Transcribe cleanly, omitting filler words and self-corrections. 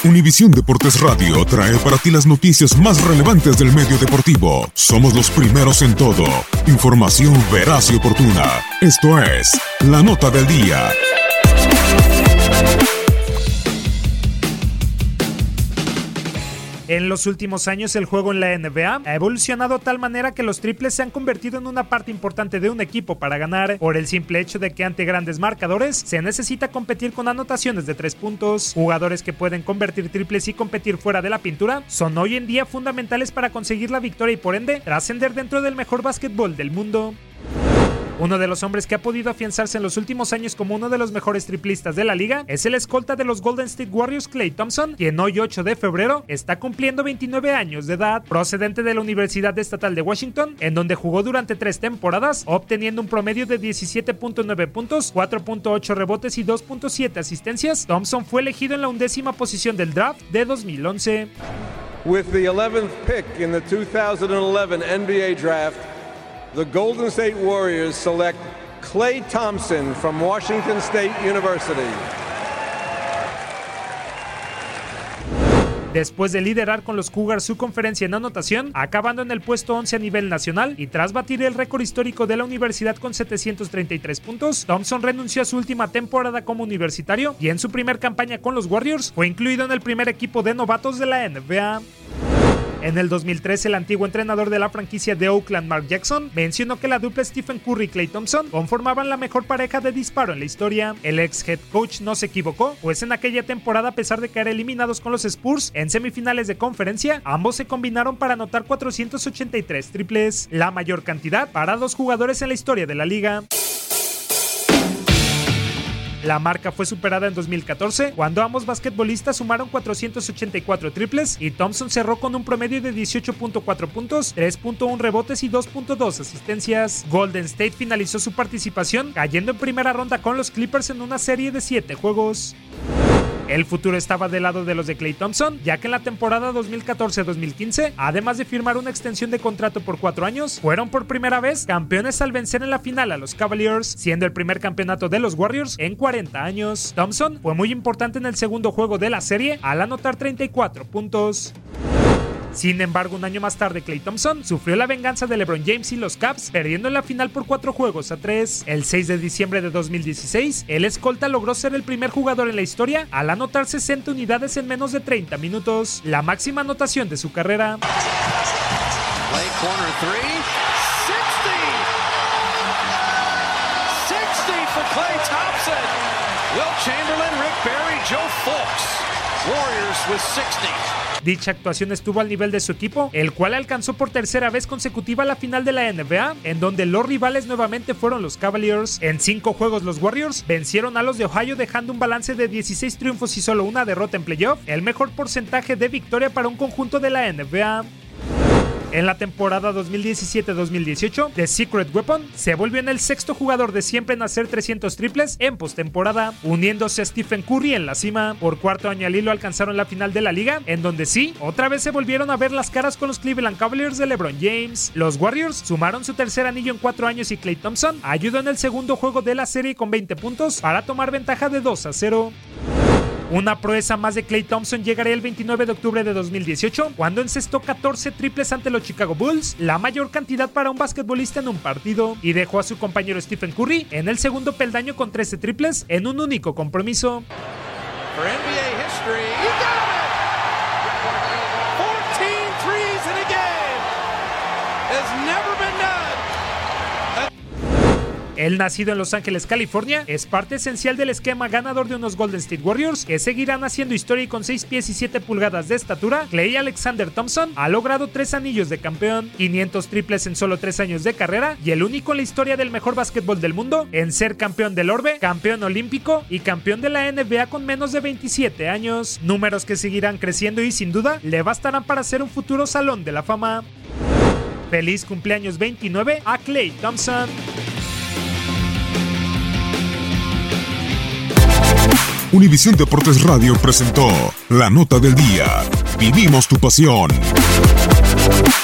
Univisión Deportes Radio trae para ti las noticias más relevantes del medio deportivo. Somos los primeros en todo. Información veraz y oportuna. Esto es La Nota del Día. En los últimos años, el juego en la NBA ha evolucionado de tal manera que los triples se han convertido en una parte importante de un equipo para ganar, por el simple hecho de que ante grandes marcadores se necesita competir con anotaciones de 3 puntos. Jugadores que pueden convertir triples y competir fuera de la pintura son hoy en día fundamentales para conseguir la victoria y por ende trascender dentro del mejor básquetbol del mundo. Uno de los hombres que ha podido afianzarse en los últimos años como uno de los mejores triplistas de la liga es el escolta de los Golden State Warriors, Klay Thompson, quien hoy 8 de febrero está cumpliendo 29 años de edad, procedente de la Universidad Estatal de Washington, en donde jugó durante 3 temporadas, obteniendo un promedio de 17.9 puntos, 4.8 rebotes y 2.7 asistencias. Thompson fue elegido en la 11ª posición del draft de 2011. With the 11th pick in the 2011 NBA draft, the Golden State Warriors select Klay Thompson from Washington State University. Después de liderar con los Cougars su conferencia en anotación, acabando en el puesto 11 a nivel nacional y tras batir el récord histórico de la universidad con 733 puntos, Thompson renunció a su última temporada como universitario y en su primer campaña con los Warriors fue incluido en el primer equipo de novatos de la NBA. En el 2013, el antiguo entrenador de la franquicia de Oakland, Mark Jackson, mencionó que la dupla Stephen Curry y Klay Thompson conformaban la mejor pareja de disparo en la historia. El ex head coach no se equivocó, pues en aquella temporada, a pesar de caer eliminados con los Spurs en semifinales de conferencia, ambos se combinaron para anotar 483 triples, la mayor cantidad para 2 jugadores en la historia de la liga. La marca fue superada en 2014, cuando ambos basquetbolistas sumaron 484 triples y Thompson cerró con un promedio de 18.4 puntos, 3.1 rebotes y 2.2 asistencias. Golden State finalizó su participación cayendo en primera ronda con los Clippers en una serie de 7 juegos. El futuro estaba del lado de los de Klay Thompson, ya que en la temporada 2014-2015, además de firmar una extensión de contrato por 4 años, fueron por primera vez campeones al vencer en la final a los Cavaliers, siendo el primer campeonato de los Warriors en 40 años. Thompson fue muy importante en el segundo juego de la serie al anotar 34 puntos. Sin embargo, un año más tarde, Klay Thompson sufrió la venganza de LeBron James y los Cavs, perdiendo en la final por 4-3. El 6 de diciembre de 2016, el escolta logró ser el primer jugador en la historia al anotar 60 unidades en menos de 30 minutos, la máxima anotación de su carrera. Klay corner three, 60 for Klay Thompson. Will Chamberlain, Rick Barry, Joe Fultz. Warriors with 60. Dicha actuación estuvo al nivel de su equipo, el cual alcanzó por tercera vez consecutiva la final de la NBA, en donde los rivales nuevamente fueron los Cavaliers. En 5 juegos los Warriors vencieron a los de Ohio, dejando un balance de 16 triunfos y solo una derrota en playoff, el mejor porcentaje de victoria para un conjunto de la NBA. En la temporada 2017-2018, The Secret Weapon se volvió en el 6º jugador de siempre en hacer 300 triples en postemporada, uniéndose a Stephen Curry en la cima. Por 4 año al hilo alcanzaron la final de la liga, en donde sí, otra vez se volvieron a ver las caras con los Cleveland Cavaliers de LeBron James. Los Warriors sumaron su tercer anillo en 4 años y Klay Thompson ayudó en el segundo juego de la serie con 20 puntos para tomar ventaja de 2-0. Una proeza más de Klay Thompson llegaría el 29 de octubre de 2018, cuando encestó 14 triples ante los Chicago Bulls, la mayor cantidad para un basquetbolista en un partido, y dejó a su compañero Stephen Curry en el segundo peldaño con 13 triples en un único compromiso. For NBA history, he got it! 14 threes in a game! Has never been done! El nacido en Los Ángeles, California, es parte esencial del esquema ganador de unos Golden State Warriors que seguirán haciendo historia y con 6 pies y 7 pulgadas de estatura. Klay Alexander Thompson ha logrado 3 anillos de campeón, 500 triples en solo 3 años de carrera y el único en la historia del mejor básquetbol del mundo en ser campeón del orbe, campeón olímpico y campeón de la NBA con menos de 27 años. Números que seguirán creciendo y sin duda le bastarán para ser un futuro salón de la fama. Feliz cumpleaños 29 a Klay Thompson. Univisión Deportes Radio presentó La Nota del Día. Vivimos tu pasión.